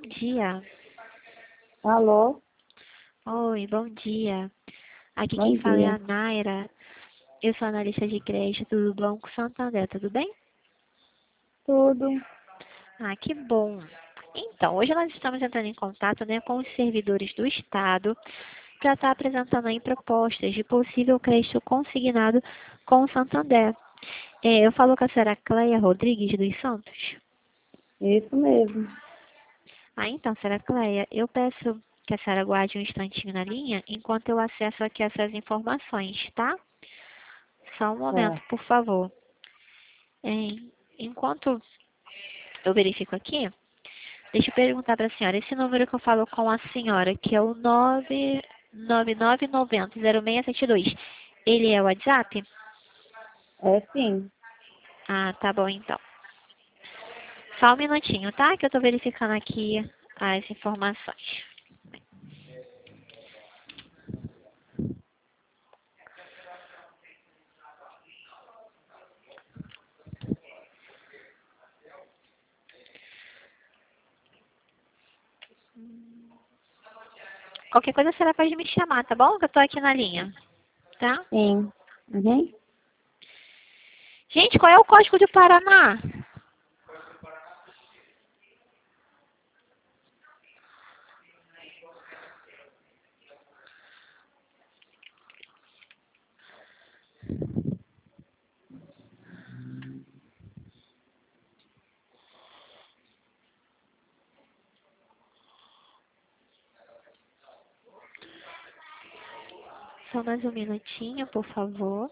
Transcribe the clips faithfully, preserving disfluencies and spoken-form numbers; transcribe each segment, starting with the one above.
dia. Alô? Oi, bom dia. Aqui Bom quem fala é dia. a Naira. Eu sou analista de crédito do Banco Santander, tudo bem? Tudo. Ah, que bom. Então, hoje nós estamos entrando em contato, né, com os servidores do Estado para estar apresentando aí propostas de possível crédito consignado com o Santander. É, eu falo com a senhora Cleia Rodrigues dos Santos. Isso mesmo. Ah, então, senhora Cleia, eu peço que a senhora guarde um instantinho na linha enquanto eu acesso aqui essas informações, tá? Só um momento, Tá. por favor. É, enquanto eu verifico aqui, deixa eu perguntar para a senhora, esse número que eu falo com a senhora, que é o nove nove nove nove zero zero seis sete dois, ele é o WhatsApp? É sim. Ah, tá bom então. Só um minutinho, tá? Que eu tô verificando aqui as informações. Qualquer coisa a senhora pode me chamar, tá bom? Que eu tô aqui na linha, tá? Sim. Uhum. Gente, qual é o código de Paraná? Só mais um minutinho, por favor.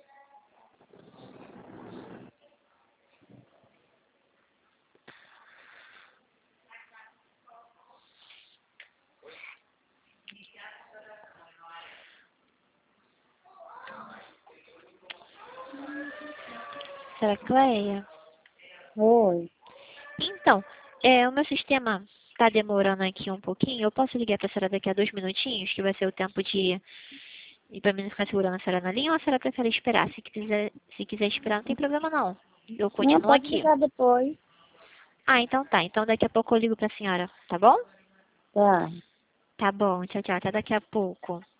Será Cleia? Oi. Então, é, o meu sistema está demorando aqui um pouquinho. Eu posso ligar para a senhora daqui a dois minutinhos, que vai ser o tempo de ir para mim ficar segurando a senhora na linha, ou a senhora prefere esperar? Se quiser, se quiser esperar, não tem problema não. Eu Não, continuo pode aqui. ligar depois. Ah, então tá. Então daqui a pouco eu ligo para a senhora, tá bom? Tá. Tá bom, tchau, tchau. Até daqui a pouco.